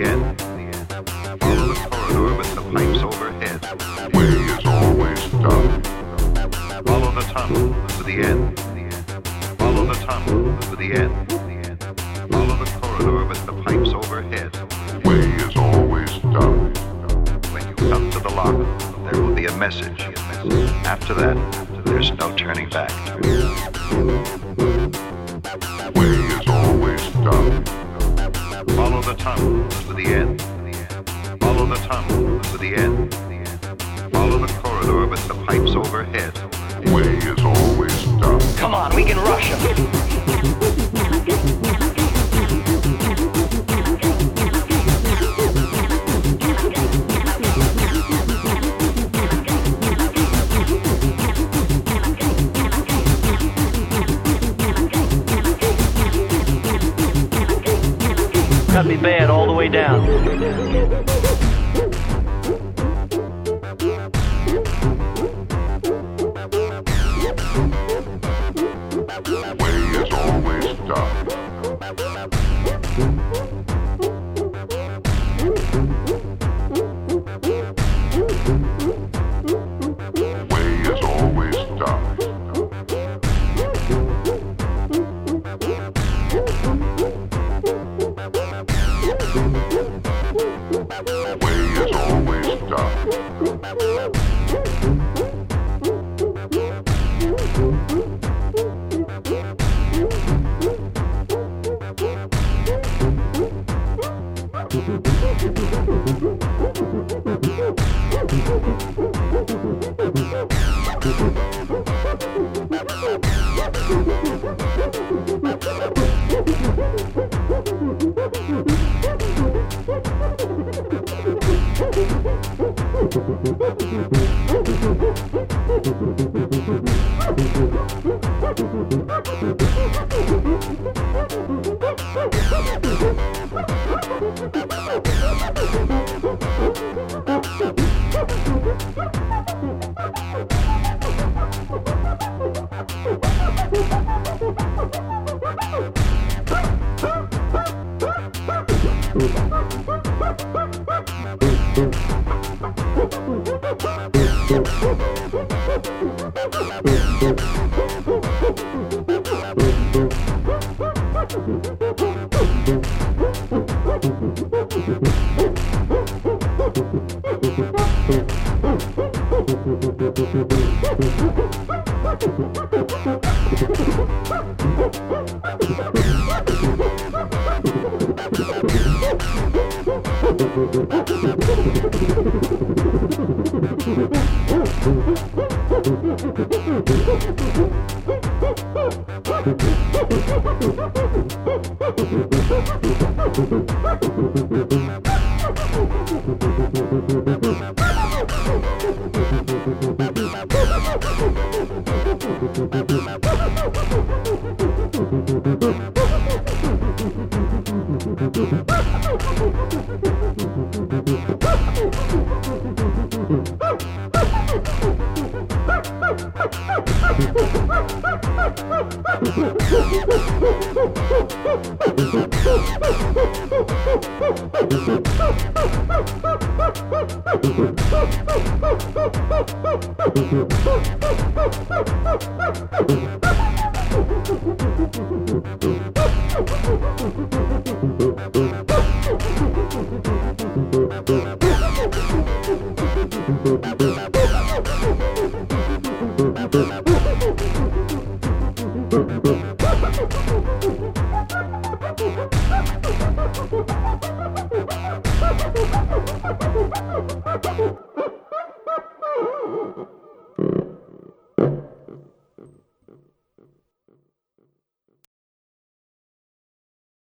end. Follow the corridor with the pipes overhead. Way is always dark. Follow the tunnel to the end. Follow the tunnel to the end. Follow the corridor with the pipes overhead. Way is always dark. When you come to the lock, there will be a message. After that, there's no turning back. Way is always dark. Follow the tunnel to the end. Follow the tunnel to the end. Follow the corridor with the pipes overhead. Way is always dark. Come on, we can rush him. Got me bad all the way down. Way is always dark. Way is always dark. Way is always dark.